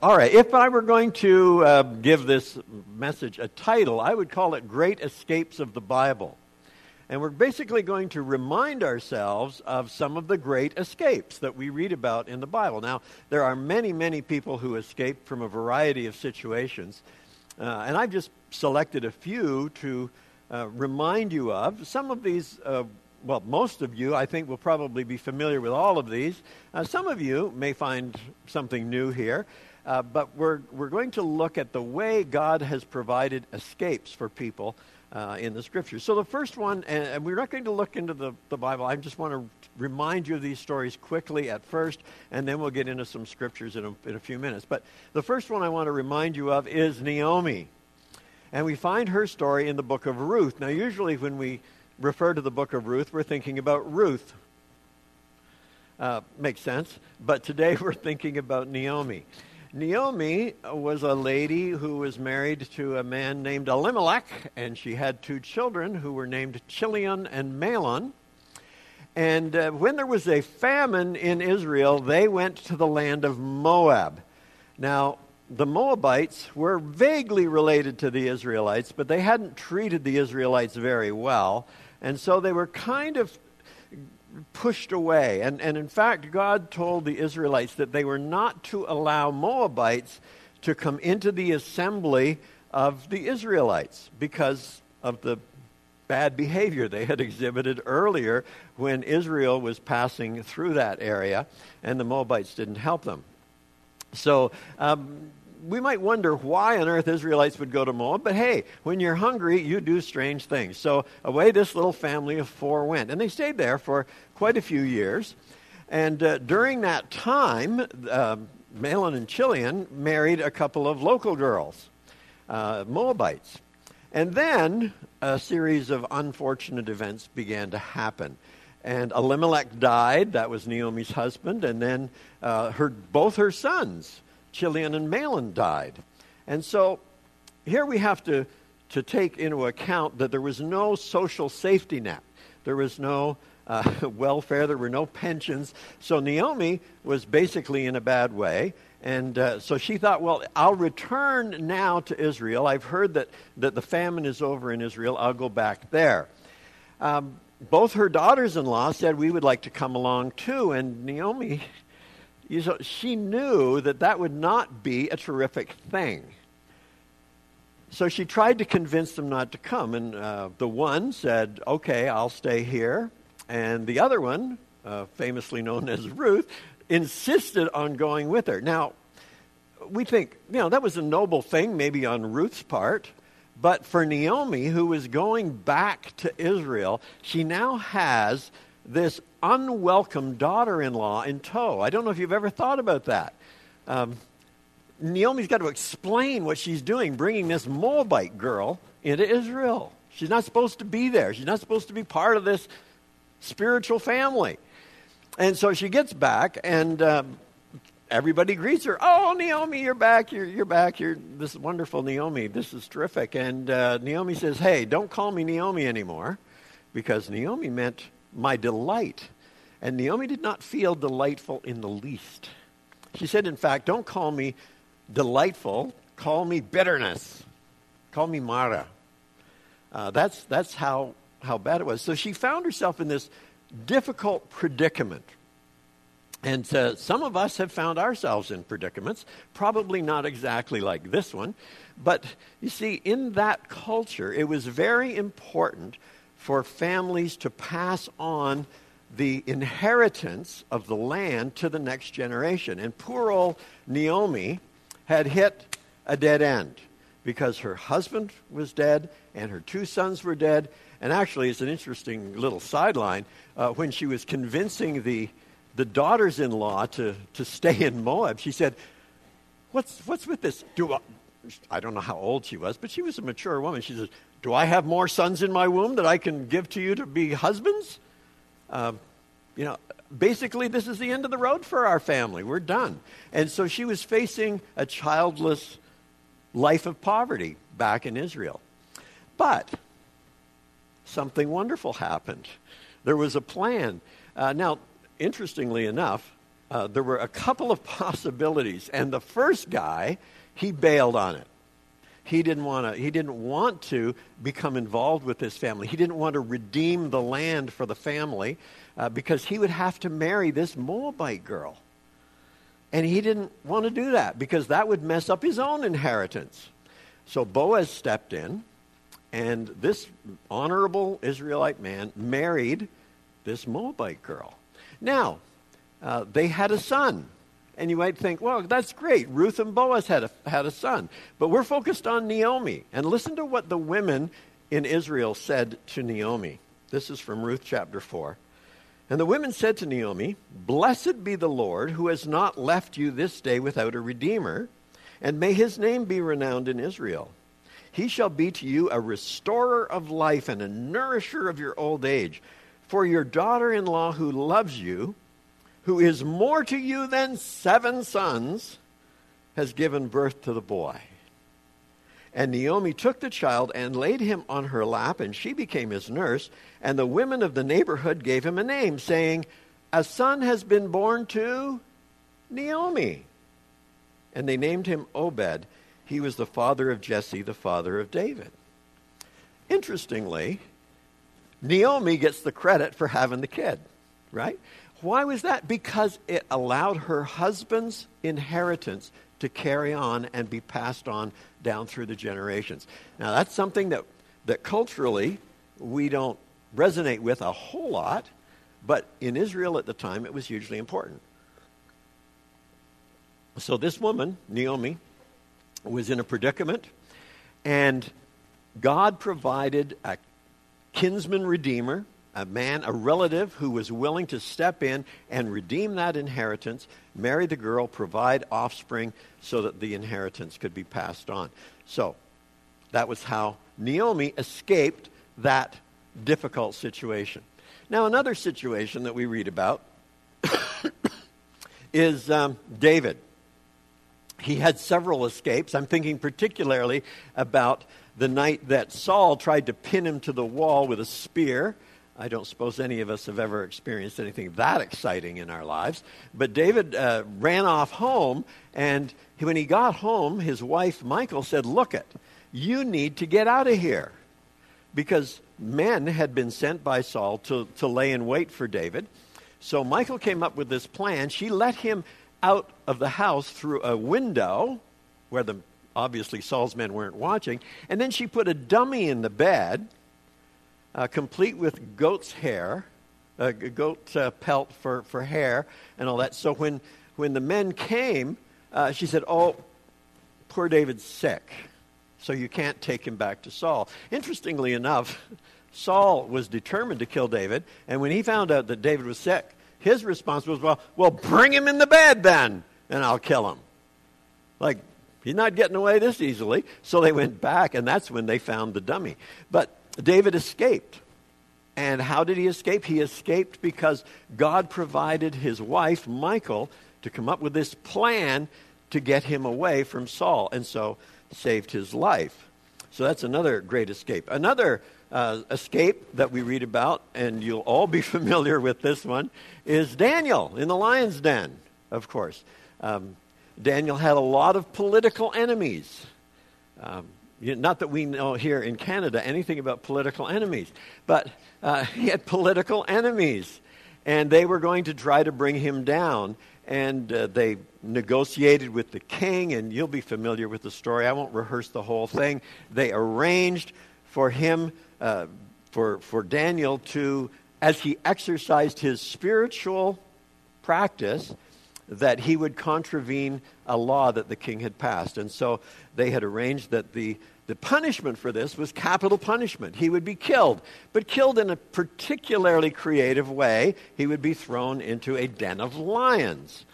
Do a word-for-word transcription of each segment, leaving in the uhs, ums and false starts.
All right, if I were going to uh, give this message a title, I would call it Great Escapes of the Bible. And we're basically going to remind ourselves of some of the great escapes that we read about in the Bible. Now, there are many, many people who escaped from a variety of situations. Uh, and I've just selected a few to uh, remind you of. Some of these, uh, well, most of you, I think, will probably be familiar with all of these. Uh, some of you may find something new here. Uh, but we're we're going to look at the way God has provided escapes for people uh, in the Scriptures. So the first one, and, and we're not going to look into the, the Bible. I just want to remind you of these stories quickly at first, and then we'll get into some Scriptures in a, in a few minutes. But the first one I want to remind you of is Naomi. And we find her story in the book of Ruth. Now, usually when we refer to the book of Ruth, we're thinking about Ruth. Uh, makes sense. But today we're thinking about Naomi. Naomi was a lady who was married to a man named Elimelech, and she had two children who were named Chilion and Mahlon. And uh, when there was a famine in Israel, they went to the land of Moab. Now, the Moabites were vaguely related to the Israelites, but they hadn't treated the Israelites very well, and so they were kind of pushed away. And, and in fact, God told the Israelites that they were not to allow Moabites to come into the assembly of the Israelites because of the bad behavior they had exhibited earlier when Israel was passing through that area, and the Moabites didn't help them. So um, we might wonder why on earth Israelites would go to Moab, but hey, when you're hungry, you do strange things. So away this little family of four went, and they stayed there for quite a few years. And uh, during that time, uh, Mahlon and Chilion married a couple of local girls, uh, Moabites. And then a series of unfortunate events began to happen. And Elimelech died, that was Naomi's husband, and then uh, her both her sons, Chilion and Mahlon, died. And so here we have to, to take into account that there was no social safety net. There was no uh, welfare. There were no pensions. So Naomi was basically in a bad way. And uh, so she thought, well, I'll return now to Israel. I've heard that, that the famine is over in Israel. I'll go back there. Um, both her daughters-in-law said, we would like to come along too. And Naomi, you know, she knew that that would not be a terrific thing. So she tried to convince them not to come. And uh, the one said, okay, I'll stay here. And the other one, uh, famously known as Ruth, insisted on going with her. Now, we think, you know, that was a noble thing maybe on Ruth's part. But for Naomi, who was going back to Israel, she now has this unwelcome daughter-in-law in tow. I don't know if you've ever thought about that. Um, Naomi's got to explain what she's doing, bringing this Moabite girl into Israel. She's not supposed to be there. She's not supposed to be part of this spiritual family. And so she gets back, and um, everybody greets her. Oh, Naomi, you're back. You're you're back. You're this is wonderful, Naomi. This is terrific. And uh, Naomi says, hey, don't call me Naomi anymore, because Naomi meant my delight. And Naomi did not feel delightful in the least. She said, in fact, don't call me delightful. Call me bitterness. Call me Mara. Uh, that's that's how, how bad it was. So she found herself in this difficult predicament. And uh, some of us have found ourselves in predicaments, probably not exactly like this one. But you see, in that culture, it was very important for families to pass on the inheritance of the land to the next generation. And poor old Naomi had hit a dead end because her husband was dead and her two sons were dead. And actually, it's an interesting little sideline. Uh, when she was convincing the the daughters-in-law to, to stay in Moab, she said, what's what's with this? Do I, I don't know how old she was, but she was a mature woman. She says, do I have more sons in my womb that I can give to you to be husbands? Um, you know, basically, this is the end of the road for our family. We're done. And so she was facing a childless life of poverty back in Israel. But something wonderful happened. There was a plan. Uh, now, interestingly enough, uh, there were a couple of possibilities. And the first guy, he bailed on it. He didn't want to, he didn't want to become involved with this family. He didn't want to redeem the land for the family uh, because he would have to marry this Moabite girl. And he didn't want to do that because that would mess up his own inheritance. So Boaz stepped in, and this honorable Israelite man married this Moabite girl. Now, uh, they had a son. And you might think, well, that's great. Ruth and Boaz had a, had a son. But we're focused on Naomi. And listen to what the women in Israel said to Naomi. This is from Ruth chapter four. And the women said to Naomi, "Blessed be the Lord, who has not left you this day without a redeemer, and may his name be renowned in Israel. He shall be to you a restorer of life and a nourisher of your old age. For your daughter-in-law who loves you, who is more to you than seven sons, has given birth to the boy." And Naomi took the child and laid him on her lap, and she became his nurse. And the women of the neighborhood gave him a name, saying, "A son has been born to Naomi." And they named him Obed. He was the father of Jesse, the father of David. Interestingly, Naomi gets the credit for having the kid, right? Why was that? Because it allowed her husband's inheritance to carry on and be passed on down through the generations. Now, that's something that, that culturally we don't resonate with a whole lot, but in Israel at the time, it was hugely important. So this woman, Naomi, was in a predicament, and God provided a kinsman redeemer, a man, a relative who was willing to step in and redeem that inheritance, marry the girl, provide offspring so that the inheritance could be passed on. So that was how Naomi escaped that difficult situation. Now, another situation that we read about is um, David. He had several escapes. I'm thinking particularly about the night that Saul tried to pin him to the wall with a spear. I don't suppose any of us have ever experienced anything that exciting in our lives. But David uh, ran off home, and when he got home, his wife, Michal, said, "Look it, you need to get out of here." Because men had been sent by Saul to, to lay in wait for David. So Michal came up with this plan. She let him out of the house through a window where the obviously Saul's men weren't watching. And then she put a dummy in the bed, Uh, complete with goat's hair, a uh, goat uh, pelt for, for hair and all that. So when, when the men came, uh, she said, "Oh, poor David's sick, so you can't take him back to Saul." Interestingly enough, Saul was determined to kill David, and when he found out that David was sick, his response was, well, well, bring him in the bed then, and I'll kill him. Like, he's not getting away this easily. So they went back, and that's when they found the dummy. But David escaped. And how did he escape? He escaped because God provided his wife, Michal, to come up with this plan to get him away from Saul, and so saved his life. So that's another great escape. Another uh, escape that we read about, and you'll all be familiar with this one, is Daniel in the lion's den, of course. Um, Daniel had a lot of political enemies. Um, Not that we know here in Canada anything about political enemies, but uh, he had political enemies, and they were going to try to bring him down, and uh, they negotiated with the king, and you'll be familiar with the story. I won't rehearse the whole thing. They arranged for him, uh, for, for Daniel to, as he exercised his spiritual practice, that he would contravene a law that the king had passed. And so they had arranged that the, the punishment for this was capital punishment. He would be killed, but killed in a particularly creative way. He would be thrown into a den of lions.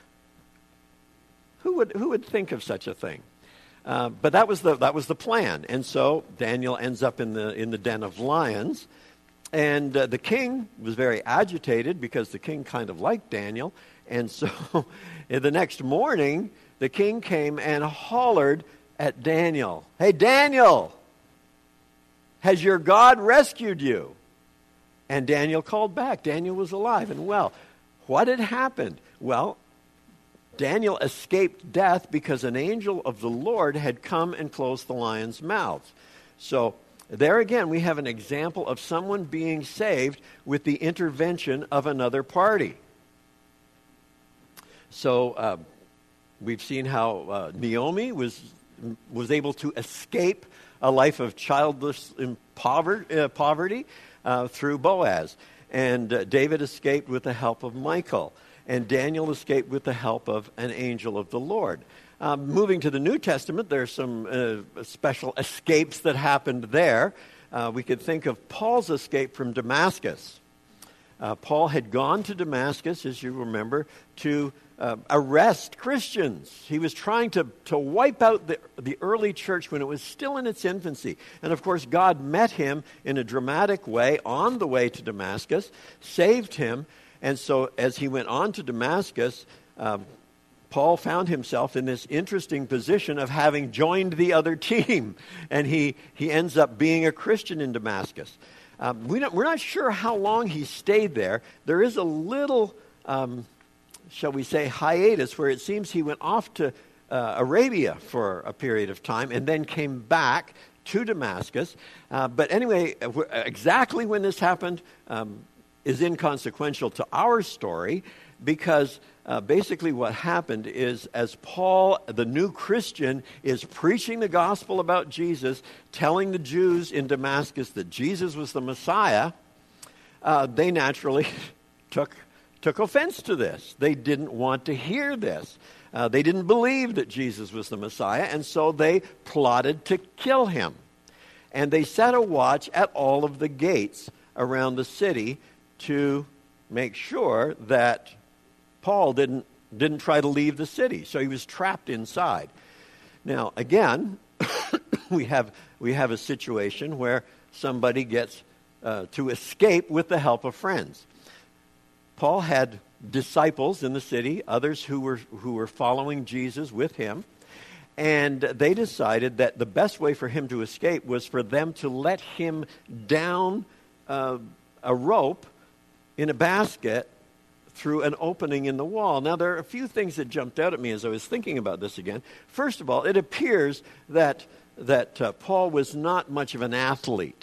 Who would, who would think of such a thing? Uh, but that was the that was the plan. And so Daniel ends up in the in the den of lions. And uh, the king was very agitated because the king kind of liked Daniel. And so the next morning, the king came and hollered at Daniel. "Hey, Daniel, has your God rescued you?" And Daniel called back. Daniel was alive and well. What had happened? Well, Daniel escaped death because an angel of the Lord had come and closed the lions' mouths. So there again, we have an example of someone being saved with the intervention of another party. So uh, we've seen how uh, Naomi was was able to escape a life of childless poverty, uh, poverty uh, through Boaz. And uh, David escaped with the help of Michal. And Daniel escaped with the help of an angel of the Lord. Um, moving to the New Testament, there's some uh, special escapes that happened there. Uh, we could think of Paul's escape from Damascus. Uh, Paul had gone to Damascus, as you remember, to uh, arrest Christians. He was trying to, to wipe out the, the early church when it was still in its infancy. And of course, God met him in a dramatic way on the way to Damascus, saved him. And so as he went on to Damascus, um, Paul found himself in this interesting position of having joined the other team. And he, he ends up being a Christian in Damascus. Um, we don't, we're not sure how long he stayed there. There is a little, um, shall we say, hiatus where it seems he went off to uh, Arabia for a period of time and then came back to Damascus. Uh, but anyway, exactly when this happened um, is inconsequential to our story, because uh, basically what happened is, as Paul, the new Christian, is preaching the gospel about Jesus, telling the Jews in Damascus that Jesus was the Messiah, uh, they naturally took took offense to this. They didn't want to hear this. Uh, they didn't believe that Jesus was the Messiah, and so they plotted to kill him. And they set a watch at all of the gates around the city to make sure that Paul didn't didn't try to leave the city. So he was trapped inside. Now, again, we have we have a situation where somebody gets uh, to escape with the help of friends. Paul had disciples in the city, others who were who were following Jesus with him, and they decided that the best way for him to escape was for them to let him down uh, a rope in a basket through an opening in the wall. Now, there are a few things that jumped out at me as I was thinking about this again. First of all, it appears that that uh, Paul was not much of an athlete.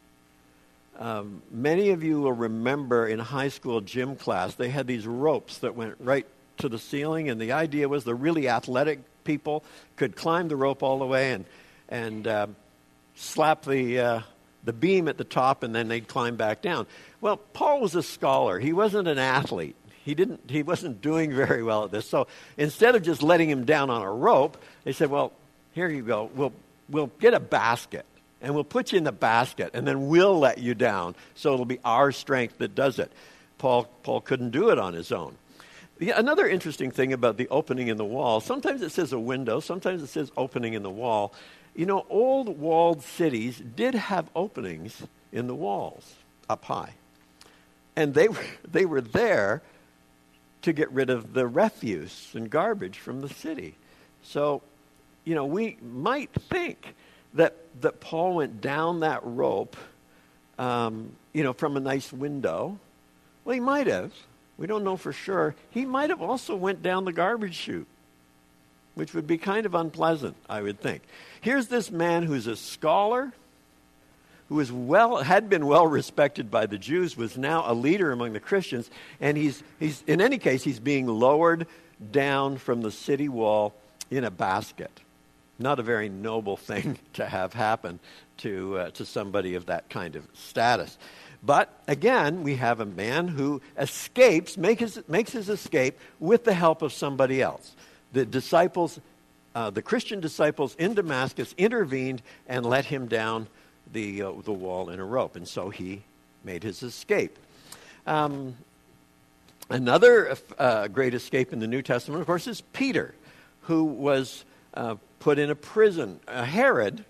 Um, many of you will remember in high school gym class, they had these ropes that went right to the ceiling, and the idea was the really athletic people could climb the rope all the way and and uh, slap the uh, the beam at the top, and then they'd climb back down. Well, Paul was a scholar. He wasn't an athlete. He didn't. He wasn't doing very well at this. So instead of just letting him down on a rope, they said, "Well, here you go. We'll we'll get a basket, and we'll put you in the basket, and then we'll let you down. So it'll be our strength that does it." Paul Paul couldn't do it on his own. The, another interesting thing about the opening in the wall, sometimes it says a window, sometimes it says opening in the wall. You know, old walled cities did have openings in the walls up high. And they were, they were there to get rid of the refuse and garbage from the city. So, you know, we might think that, that Paul went down that rope, um, you know, from a nice window. Well, he might have. We don't know for sure. He might have also went down the garbage chute, which would be kind of unpleasant, I would think. Here's this man who's a scholar, who is well had been well respected by the Jews, was now a leader among the Christians, and he's he's in any case he's being lowered down from the city wall in a basket. Not a very noble thing to have happen to uh, to somebody of that kind of status. But again, we have a man who escapes, make his, makes his escape with the help of somebody else. The disciples, uh, the Christian disciples in Damascus intervened and let him down the uh, the wall in a rope, and so he made his escape. Um, another uh, great escape in the New Testament, of course, is Peter, who was uh, put in a prison. Uh, Herod,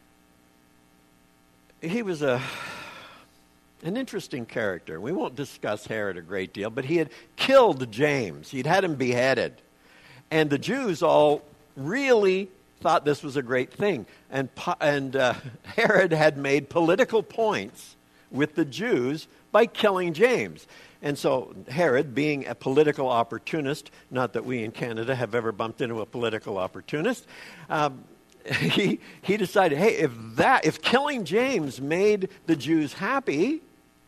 he was a an interesting character. We won't discuss Herod a great deal, but he had killed James. He'd had him beheaded. And the Jews all really thought this was a great thing. And, and uh, Herod had made political points with the Jews by killing James. And so Herod, being a political opportunist, not that we in Canada have ever bumped into a political opportunist, um, he he decided, hey, if that if killing James made the Jews happy,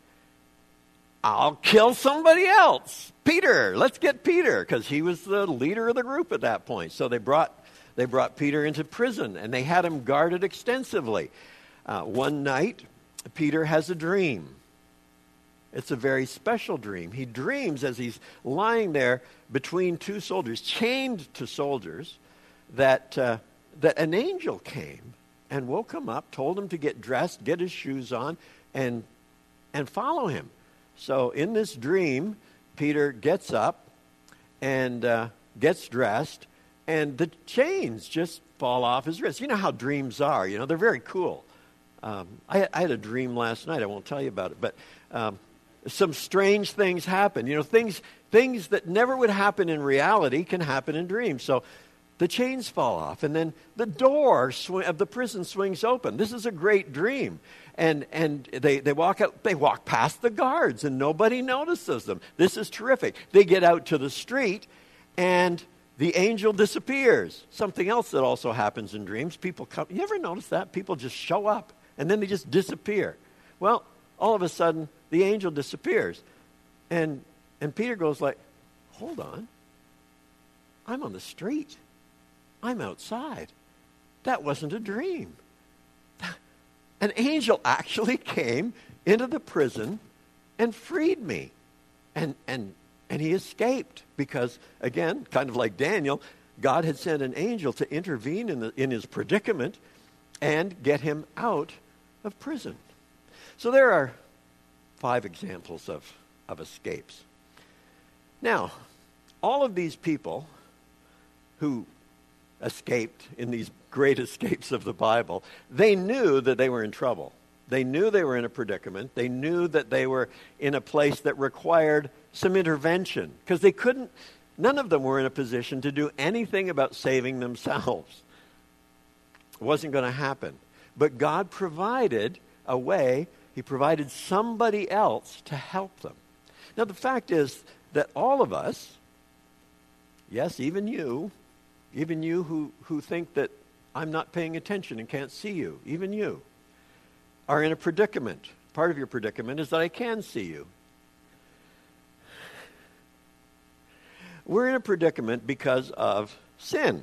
I'll kill somebody else. Peter, let's get Peter, because he was the leader of the group at that point. So they brought they brought Peter into prison, and they had him guarded extensively. Uh, one night, Peter has a dream. It's a very special dream. He dreams as he's lying there between two soldiers, chained to soldiers, that uh, that an angel came and woke him up, told him to get dressed, get his shoes on, and and follow him. So in this dream, Peter gets up and uh, gets dressed, and the chains just fall off his wrists. You know how dreams are. You know, they're very cool. Um, I, I had a dream last night. I won't tell you about it, but um, some strange things happen. You know, things things that never would happen in reality can happen in dreams. So the chains fall off, and then the door sw- of the prison swings open. This is a great dream. And and they, they walk out, they walk past the guards, and nobody notices them. This is terrific. They get out to the street, and the angel disappears. Something else that also happens in dreams, people come, you ever notice that? People just show up, and then they just disappear. Well, all of a sudden, the angel disappears. And and Peter goes like, hold on. I'm on the street. I'm outside. That wasn't a dream. An angel actually came into the prison and freed me. And and and he escaped because, again, kind of like Daniel, God had sent an angel to intervene in the, in his predicament and get him out of prison. So there are five examples of, of escapes. Now, all of these people who escaped in these great escapes of the Bible, they knew that they were in trouble. They knew they were in a predicament. They knew that they were in a place that required some intervention because they couldn't, none of them were in a position to do anything about saving themselves. It wasn't going to happen. But God provided a way. He provided somebody else to help them. Now, the fact is that all of us, yes, even you, even you who, who think that I'm not paying attention and can't see you, even you, are in a predicament. Part of your predicament is that I can see you. We're in a predicament because of sin.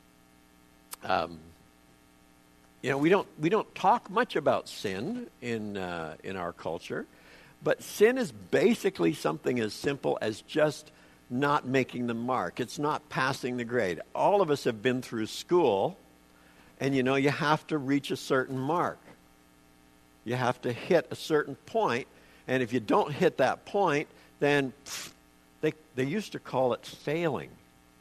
Um, you know, we don't we don't talk much about sin in uh, in our culture, but sin is basically something as simple as just not making the mark. It's not passing the grade. All of us have been through school, and you know you have to reach a certain mark. You have to hit a certain point, and if you don't hit that point, then pff, they they used to call it failing.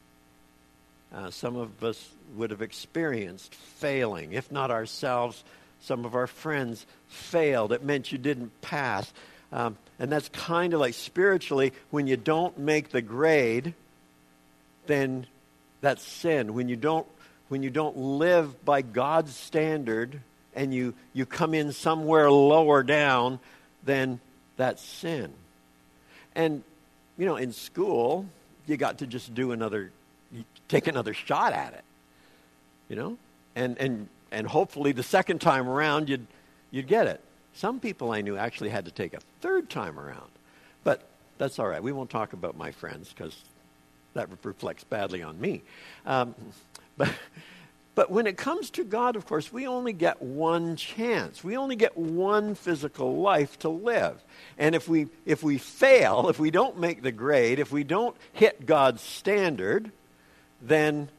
Uh, some of us would have experienced failing. If not ourselves, some of our friends failed. It meant you didn't pass. Um, and that's kind of like spiritually, when you don't make the grade, then that's sin. When you don't, when you don't live by God's standard and you, you come in somewhere lower down, then that's sin. And, you know, in school, you got to just do another, take another shot at it, you know? And and and hopefully the second time around, you'd you'd get it. Some people I knew actually had to take a third time around. But that's all right. We won't talk about my friends because that reflects badly on me. Um, but, but when it comes to God, of course, we only get one chance. We only get one physical life to live. And if we if we fail, if we don't make the grade, if we don't hit God's standard, then,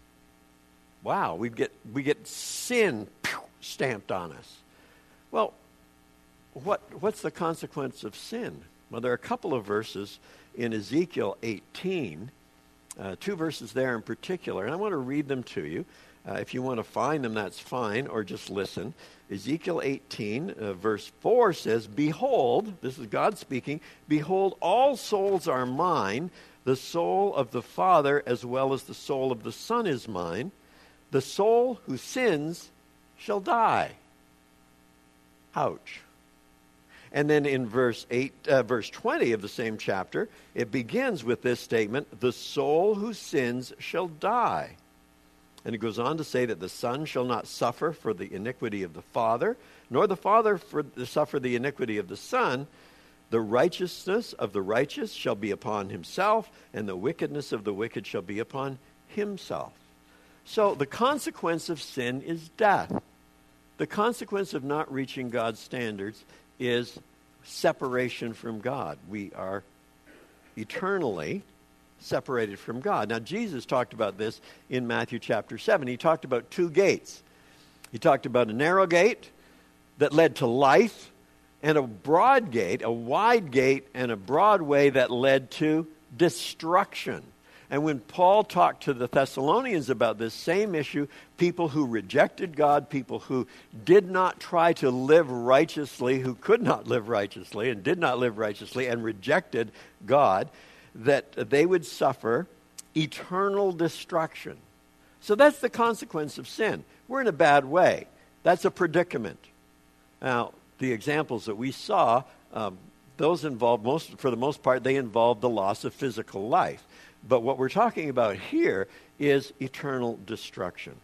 wow, we get we get sin pew, stamped on us. Well, What what's the consequence of sin? Well, there are a couple of verses in Ezekiel eighteen, uh, two verses there in particular, and I want to read them to you. Uh, if you want to find them, that's fine, or just listen. Ezekiel eighteen, uh, verse four says, "Behold," this is God speaking, "behold, all souls are mine. The soul of the Father as well as the soul of the Son is mine. The soul who sins shall die." Ouch. And then in verse eight, uh, verse twenty of the same chapter, it begins with this statement, the soul who sins shall die. And it goes on to say that the Son shall not suffer for the iniquity of the Father, nor the Father for the, suffer the iniquity of the Son. The righteousness of the righteous shall be upon himself, and the wickedness of the wicked shall be upon himself. So the consequence of sin is death. The consequence of not reaching God's standards is separation from God. We are eternally separated from God. Now, Jesus talked about this in Matthew chapter seven. He talked about two gates. He talked about a narrow gate that led to life, and a broad gate, a wide gate, and a broad way that led to destruction. And when Paul talked to the Thessalonians about this same issue, people who rejected God, people who did not try to live righteously, who could not live righteously and did not live righteously and rejected God, that they would suffer eternal destruction. So that's the consequence of sin. We're in a bad way. That's a predicament. Now, the examples that we saw, um, those involve, most, for the most part, they involve the loss of physical life. But what we're talking about here is eternal destruction.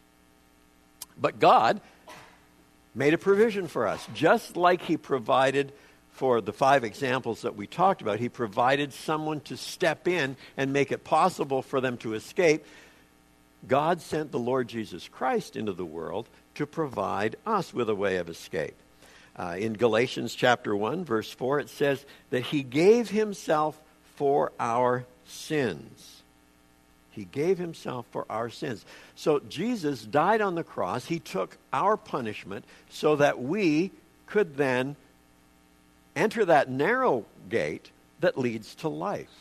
But God made a provision for us. Just like he provided for the five examples that we talked about, he provided someone to step in and make it possible for them to escape. God sent the Lord Jesus Christ into the world to provide us with a way of escape. Uh, in Galatians chapter one, verse four, it says that he gave himself for our sins. He gave himself for our sins. So Jesus died on the cross. He took our punishment so that we could then enter that narrow gate that leads to life.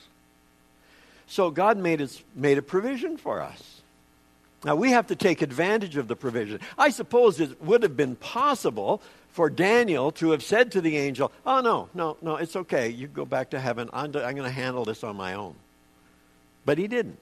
So God made, his, made a provision for us. Now we have to take advantage of the provision. I suppose it would have been possible for Daniel to have said to the angel, oh, no, no, no, it's okay. You go back to heaven. I'm, I'm going to handle this on my own. But he didn't.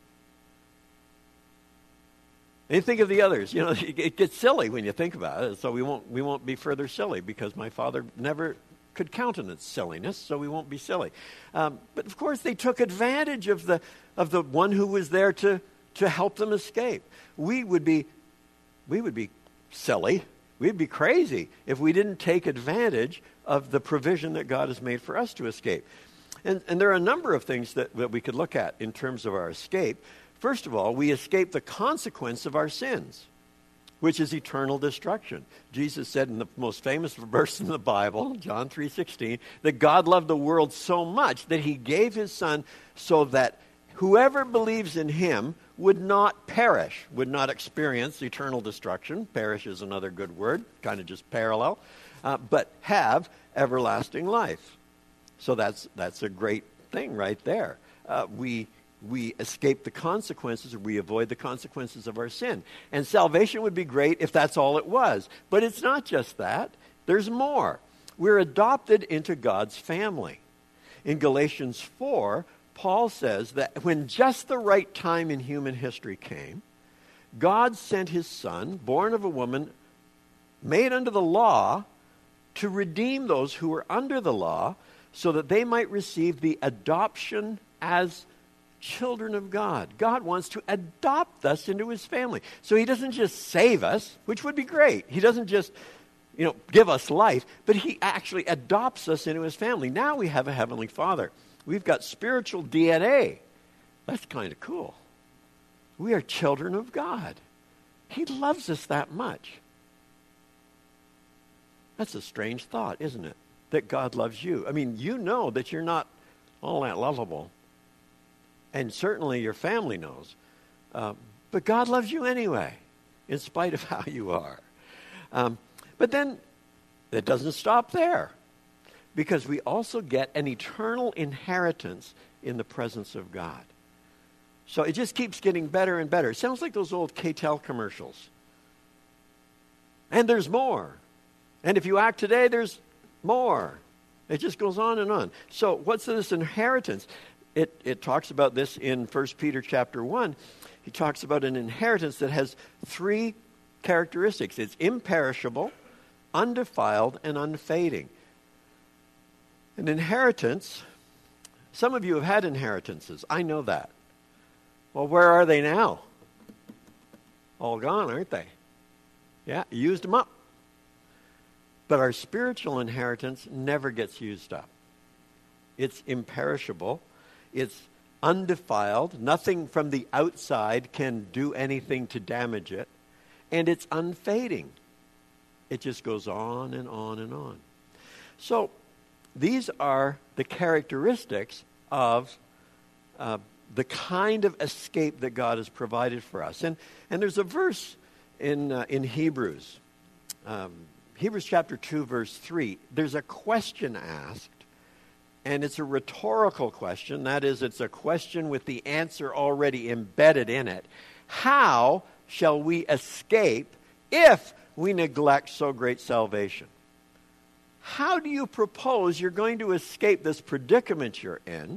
And you think of the others. You know, it gets silly when you think about it. So we won't, we won't be further silly because my father never could countenance silliness, so we won't be silly. Um, but, of course, they took advantage of the, of the one who was there to, to help them escape. We would be, we would be silly. We'd be crazy if we didn't take advantage of the provision that God has made for us to escape. And, and there are a number of things that, that we could look at in terms of our escape. First of all, we escape the consequence of our sins, which is eternal destruction. Jesus said in the most famous verse in the Bible, John three sixteen, that God loved the world so much that he gave his Son so that whoever believes in him would not perish, would not experience eternal destruction. Perish is another good word, kind of just parallel, uh, but have everlasting life. So that's that's a great thing right there. Uh, we we escape the consequences, or we avoid the consequences of our sin. And salvation would be great if that's all it was. But it's not just that. There's more. We're adopted into God's family. In Galatians four, Paul says that when just the right time in human history came, God sent his Son, born of a woman, made under the law, to redeem those who were under the law, so that they might receive the adoption as children of God. God wants to adopt us into his family. So he doesn't just save us, which would be great. He doesn't just, you know, give us life, but he actually adopts us into his family. Now we have a heavenly Father. We've got spiritual D N A. That's kind of cool. We are children of God. He loves us that much. That's a strange thought, isn't it? That God loves you. I mean, you know that you're not all that lovable. And certainly your family knows. Um, but God loves you anyway, in spite of how you are. Um, but then it doesn't stop there. Because we also get an eternal inheritance in the presence of God. So it just keeps getting better and better. It sounds like those old K T E L commercials. And there's more. And if you act today, there's more. It just goes on and on. So what's this inheritance? It, it talks about this in First Peter chapter one. He talks about an inheritance that has three characteristics. It's imperishable, undefiled, and unfading. An inheritance, some of you have had inheritances. I know that. Well, where are they now? All gone, aren't they? Yeah, you used them up. But our spiritual inheritance never gets used up. It's imperishable. It's undefiled. Nothing from the outside can do anything to damage it. And it's unfading. It just goes on and on and on. So these are the characteristics of uh, the kind of escape that God has provided for us. And and there's a verse in uh, in Hebrews, um, Hebrews chapter two, verse three. There's a question asked, and it's a rhetorical question. That is, it's a question with the answer already embedded in it. How shall we escape if we neglect so great salvation? How do you propose you're going to escape this predicament you're in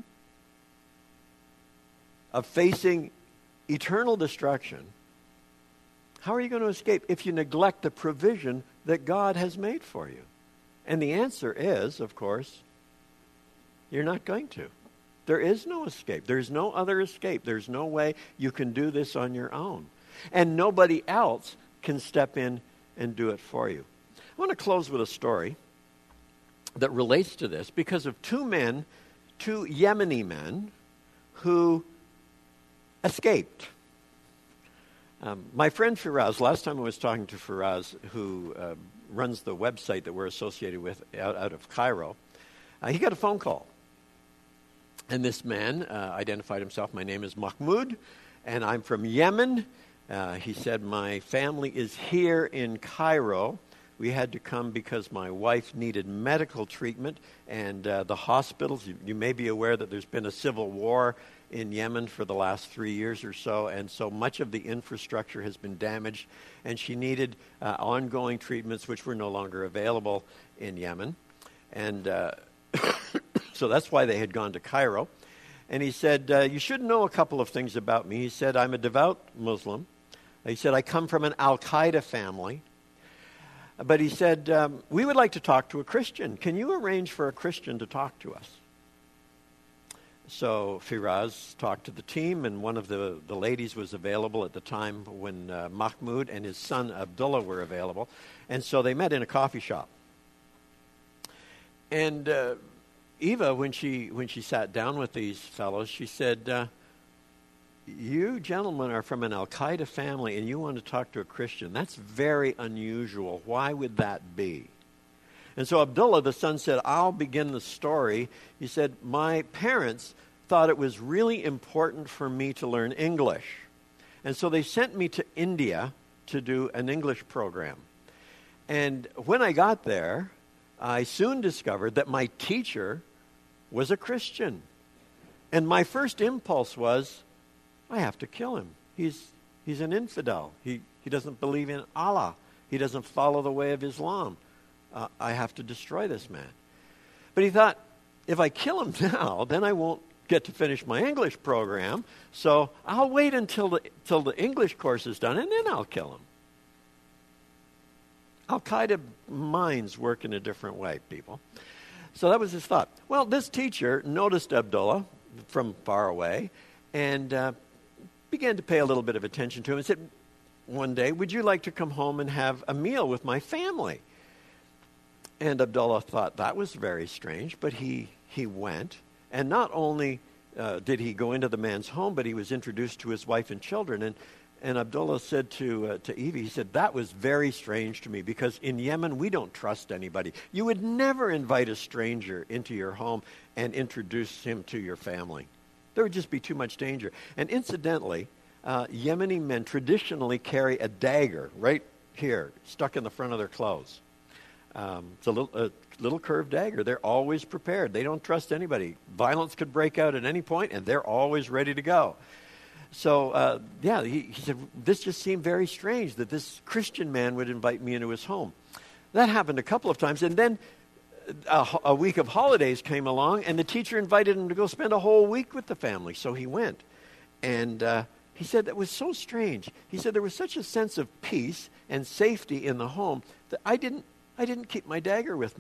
of facing eternal destruction? How are you going to escape if you neglect the provision that God has made for you? And the answer is, of course, you're not going to. There is no escape. There's no other escape. There's no way you can do this on your own. And nobody else can step in and do it for you. I want to close with a story that relates to this because of two men, two Yemeni men, who escaped. Um, my friend Firaz, last time I was talking to Firaz, who uh, runs the website that we're associated with out, out of Cairo, uh, he got a phone call. And this man uh, identified himself. My name is Mahmoud, and I'm from Yemen. Uh, he said, my family is here in Cairo. We had to come because my wife needed medical treatment, and uh, the hospitals, you, you may be aware that there's been a civil war in Yemen for the last three years or so, and so much of the infrastructure has been damaged, and she needed uh, ongoing treatments which were no longer available in Yemen. And uh, so that's why they had gone to Cairo. And he said, uh, you should know a couple of things about me. He said, I'm a devout Muslim. He said, I come from an Al-Qaeda family. But he said, um, we would like to talk to a Christian. Can you arrange for a Christian to talk to us? So Firaz talked to the team, and one of the, the ladies was available at the time when uh, Mahmoud and his son Abdullah were available. And so they met in a coffee shop. And uh, Eva, when she when she sat down with these fellows, she said, uh, you gentlemen are from an Al-Qaeda family and you want to talk to a Christian. That's very unusual. Why would that be? And so Abdullah, the son, said, I'll begin the story. He said, my parents thought it was really important for me to learn English. And so they sent me to India to do an English program. And when I got there, I soon discovered that my teacher was a Christian. And my first impulse was, I have to kill him. He's he's an infidel. He he doesn't believe in Allah. He doesn't follow the way of Islam. Uh, I have to destroy this man. But he thought, if I kill him now, then I won't get to finish my English program. So I'll wait until the till the English course is done, and then I'll kill him. Al-Qaeda minds work in a different way, people. So that was his thought. Well, this teacher noticed Abdullah from far away and uh, began to pay a little bit of attention to him and said, one day, would you like to come home and have a meal with my family? And Abdullah thought that was very strange, but he, he went. And not only uh, did he go into the man's home, but he was introduced to his wife and children. And, and Abdullah said to, uh, to Evie, he said, that was very strange to me because in Yemen, we don't trust anybody. You would never invite a stranger into your home and introduce him to your family. There would just be too much danger. And incidentally, uh, Yemeni men traditionally carry a dagger right here, stuck in the front of their clothes. Um, it's a little, a little curved dagger. They're always prepared. They don't trust anybody. Violence could break out at any point, and they're always ready to go. So, uh, yeah, he, he said, this just seemed very strange that this Christian man would invite me into his home. That happened a couple of times, and then a, a week of holidays came along, and the teacher invited him to go spend a whole week with the family. So he went, and uh, he said that was so strange. He said there was such a sense of peace and safety in the home that I didn't I didn't keep my dagger with me.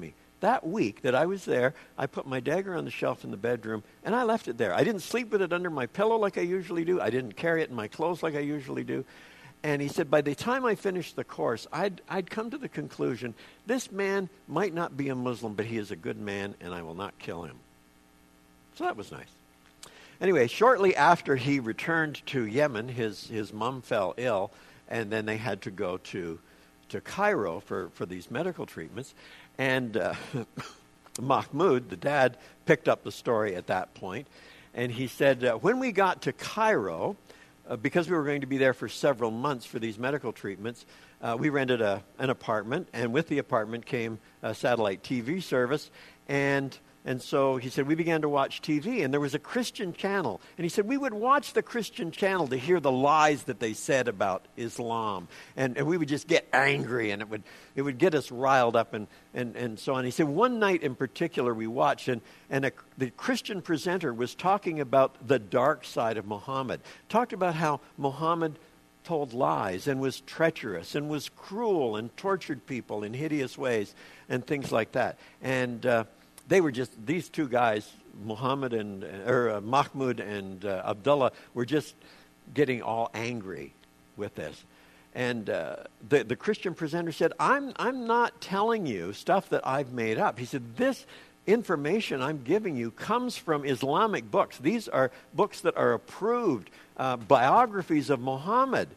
that week that I was there, I put my dagger on the shelf in the bedroom, and I left it there. I didn't sleep with it under my pillow like I usually do. I didn't carry it in my clothes like I usually do. And he said, by the time I finished the course, I'd, I'd come to the conclusion, this man might not be a Muslim, but he is a good man, and I will not kill him. So that was nice. Anyway, shortly after he returned to Yemen, his, his mom fell ill, and then they had to go to, to Cairo for, for these medical treatments. And uh, Mahmoud, the dad, picked up the story at that point, and he said, uh, when we got to Cairo, Uh, because we were going to be there for several months for these medical treatments, uh, we rented a, an apartment, and with the apartment came a satellite T V service, and and so he said we began to watch T V, and there was a Christian channel, and he said we would watch the Christian channel to hear the lies that they said about Islam, and, and we would just get angry, and it would it would get us riled up, and, and, and so on. He said one night in particular we watched, and, and a, the Christian presenter was talking about the dark side of Muhammad, talked about how Muhammad told lies and was treacherous and was cruel and tortured people in hideous ways and things like that. And uh, they were just, these two guys, Muhammad and, or uh, Mahmoud and uh, Abdullah, were just getting all angry with this. And uh, the, the Christian presenter said, I'm, I'm not telling you stuff that I've made up. He said, this information I'm giving you comes from Islamic books. These are books that are approved, uh, biographies of Muhammad.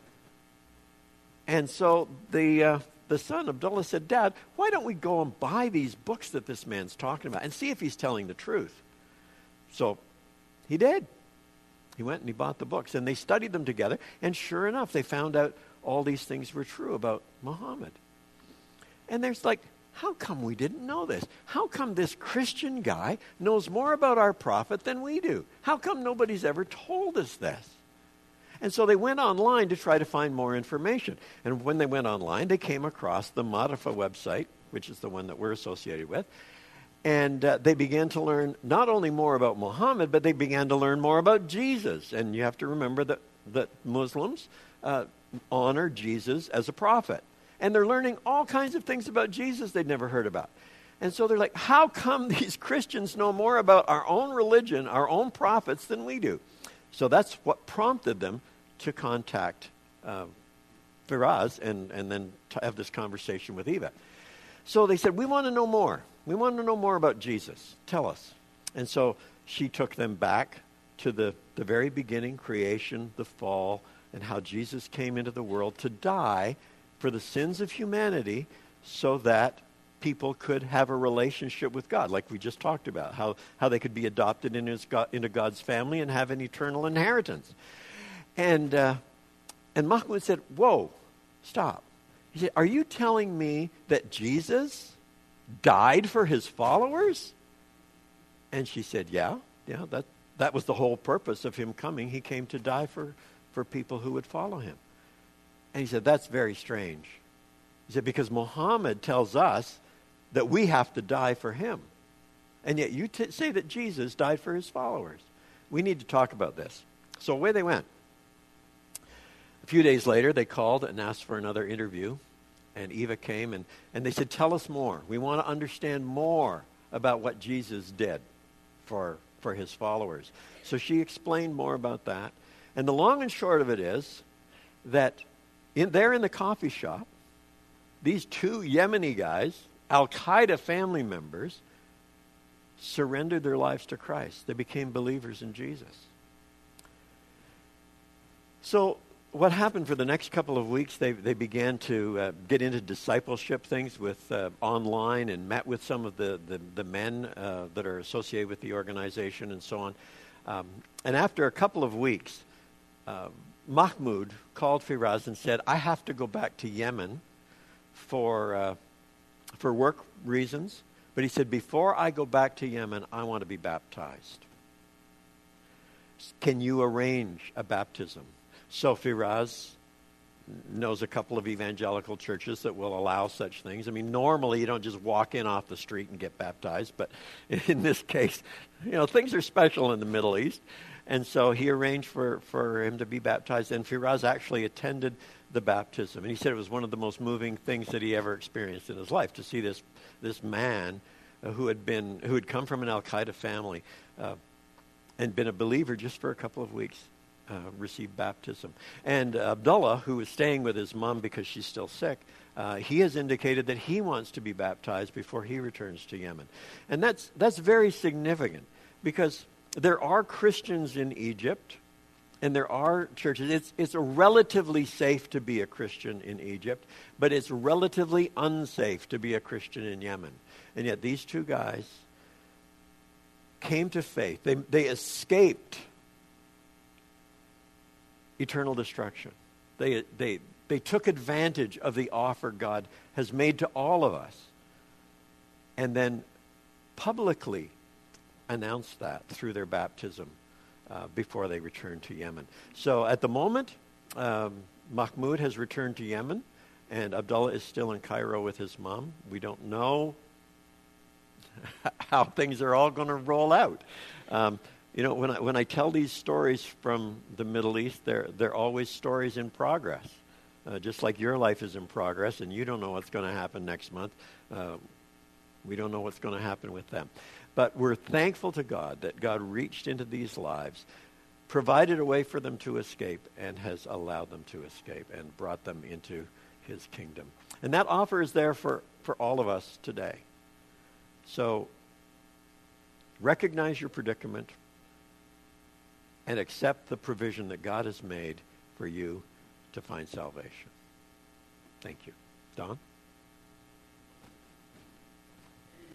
And so the uh, the son, Abdullah, said, Dad, why don't we go and buy these books that this man's talking about and see if he's telling the truth? So he did. He went and he bought the books, and they studied them together, and sure enough, they found out all these things were true about Muhammad. And there's like, how come we didn't know this? How come this Christian guy knows more about our prophet than we do? How come nobody's ever told us this? And so they went online to try to find more information. And when they went online, they came across the Ma'arifa website, which is the one that we're associated with. And uh, they began to learn not only more about Muhammad, but they began to learn more about Jesus. And you have to remember that, that Muslims uh, honor Jesus as a prophet. And they're learning all kinds of things about Jesus they'd never heard about. And so they're like, how come these Christians know more about our own religion, our own prophets, than we do? So that's what prompted them to contact uh, Firaz and, and then to have this conversation with Eva. So they said, we want to know more. We want to know more about Jesus. Tell us. And so she took them back to the, the very beginning, creation, the fall, and how Jesus came into the world to die for the sins of humanity so that people could have a relationship with God, like we just talked about, how, how they could be adopted in his God, into God's family and have an eternal inheritance. And, uh, and Mahmoud said, whoa, stop. He said, are you telling me that Jesus died for his followers? And she said, yeah, yeah, that, that was the whole purpose of him coming. He came to die for, for people who would follow him. And he said, that's very strange. He said, because Muhammad tells us that we have to die for him. And yet you t- say that Jesus died for his followers. We need to talk about this. So away they went. A few days later, they called and asked for another interview. And Eva came, and, and they said, tell us more. We want to understand more about what Jesus did for, for his followers. So she explained more about that. And the long and short of it is that in, there in the coffee shop, these two Yemeni guys, Al-Qaeda family members, surrendered their lives to Christ. They became believers in Jesus. So what happened for the next couple of weeks, they, they began to uh, get into discipleship things with uh, online and met with some of the, the, the men uh, that are associated with the organization and so on. Um, and after a couple of weeks, uh, Mahmoud called Firaz and said, I have to go back to Yemen for uh, for work reasons. But he said, before I go back to Yemen, I want to be baptized. Can you arrange a baptism? So Firaz knows a couple of evangelical churches that will allow such things. I mean, normally you don't just walk in off the street and get baptized, but in this case, you know, things are special in the Middle East. And so he arranged for, for him to be baptized, and Firaz actually attended the baptism. And he said it was one of the most moving things that he ever experienced in his life, to see this, this man uh, who had been who had come from an Al-Qaeda family uh, and been a believer just for a couple of weeks, uh, received baptism. And Abdullah, who was staying with his mom because she's still sick, uh, he has indicated that he wants to be baptized before he returns to Yemen. And that's that's very significant because there are Christians in Egypt, and there are churches. It's, it's relatively safe to be a Christian in Egypt, but it's relatively unsafe to be a Christian in Yemen. And yet these two guys came to faith. They, they escaped eternal destruction. They, they, they took advantage of the offer God has made to all of us, and then publicly announced that through their baptism uh, before they returned to Yemen. So at the moment, um, Mahmoud has returned to Yemen, and Abdullah is still in Cairo with his mom. We don't know how things are all going to roll out. Um, you know, when I, when I tell these stories from the Middle East, they're, they're always stories in progress. Uh, just like your life is in progress, and you don't know what's going to happen next month. Uh, we don't know what's going to happen with them. But we're thankful to God that God reached into these lives, provided a way for them to escape, and has allowed them to escape and brought them into his kingdom. And that offer is there for, for all of us today. So recognize your predicament and accept the provision that God has made for you to find salvation. Thank you. Don?